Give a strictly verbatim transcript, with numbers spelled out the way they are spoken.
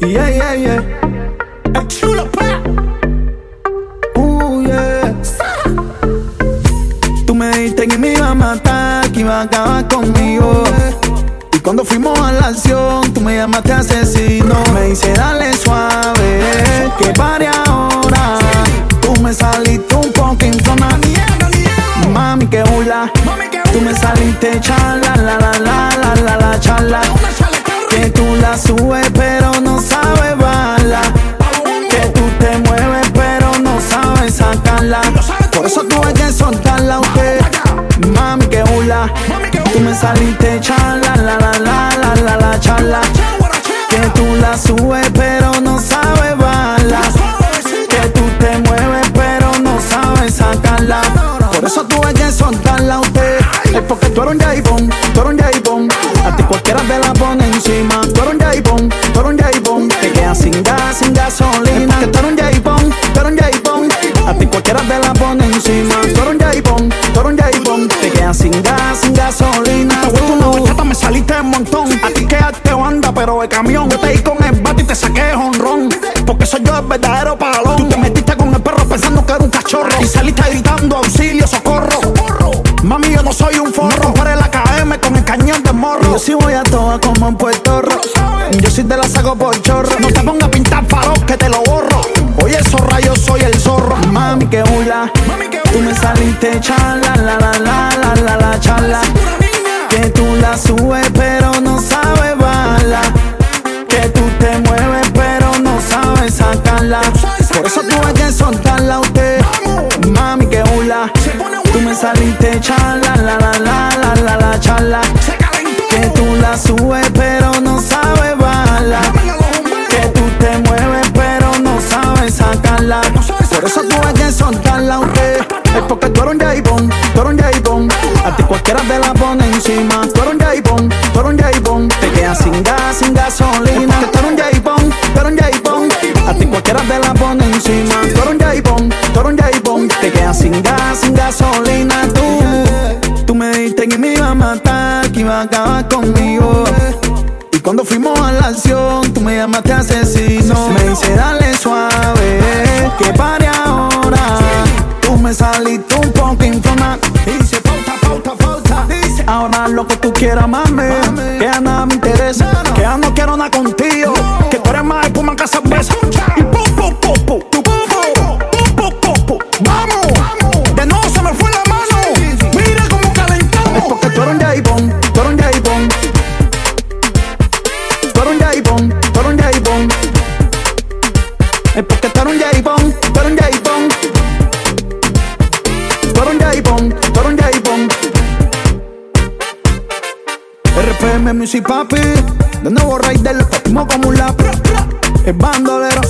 Yeah, yeah, yeah. El chulo, pa. Uh, yeah. Tú me dijiste que me iba a matar, que iba a acabar conmigo. Y cuando fuimos a la acción, tú me llamaste asesino. Me dice dale suave, que pare ahora. Tú me saliste un poco inflama. Mami, que hula. Tú me saliste charla, la la la la la la charla. Que tú la subes pero no sabes bajarla. Que tú te mueves pero no sabes sacarla. Por eso tuve que soltarla a usted. Mami, que hula. Tú me saliste charla, la la la la la la charla. Que tú la subes pero no sabes bajarla. Que tú te mueves pero no sabes sacarla. Por eso tuve que soltarla a usted. Es porque tú eres un jaibón, tú eres un jaibón. A ti cualquiera te la pone encima. Tú eres un jaibón, tú eres un jaibón. Te quedas sin gas, sin gasolina. Es porque tú eres un jaibón, tú eres un jaibón. A ti cualquiera te la pone encima. Tú eres un jaibón, tú eres un jaibón. Te quedas sin gas, sin gasolina. Te vuelto una bachata, me saliste de montón. A ti quedaste banda, pero de camión. Yo te di con el bate y te saqué de jonrón. Porque soy yo el verdadero palón. Tú te metiste con el perro pensando que era un cachorro. Y saliste gritando auxilio, socorro. Mami, yo no soy un forro. No romperé la K M con el cañón de morro. Yo sí voy a toa como en Puerto Rico. Yo sí te la saco por chorro. No te pongas a pintar faros que te lo borro. Oye, zorra, yo soy el zorro. Mami, que hula. Tú me saliste charla, la la la la la la charla. Que tú la subes pero no sabes bajarla. Que tú te mueves pero no sabes sacarla. Por eso tuve que soltarla a usted. Mami, que hula. Tú me saliste charla, la la la la la la charla. Que tú la subes pero no sabes bajarla. Que tú te mueves pero no sabes sacarla. Por eso tuve que soltarla a usted. Es porque tú eres un jaibón, tú eres un jaibón. A ti cualquiera te la pone encima. Tú eres un jaibón, tú eres un jaibón. Te quedas sin gas, sin gasolina. Es porque tú eres un jaibón, tú eres un jaibón. A ti cualquiera te la pone encima. Tú eres un jaibón, tú eres un jaibón. Te quedas sin gas, sin gasolina. Tú, tú me dijiste que me iba a matar, que iba a acabar conmigo. Y cuando fuimos a la acción, tú me llamaste asesino. Me dice dale suave, que pare ahora. Tú me saliste un poco inflama. Dice pauta, pauta, pauta. Dice ahora lo que tú quieras, mami. Que ya nada me interesa. Que ya no quiero nada contigo. Que tú eres más espuma que cerveza. Y pum, pum, pum, pum. Tu pum, pum, pum, pum, pum. Vamos. De nuevo se me fue la mano. Mira cómo calentamos. Es porque tú eres un jaibón, tú eres un jaibón. Tú eres un jaibón, tú eres un jaibón. Es porque tú eres un jaibón, tú eres un jaibón. Tú eres un jaibón, tú eres un jaibón. R P M Music, papi. De nuevo Raider, le partimos como un lápiz. El bandolero.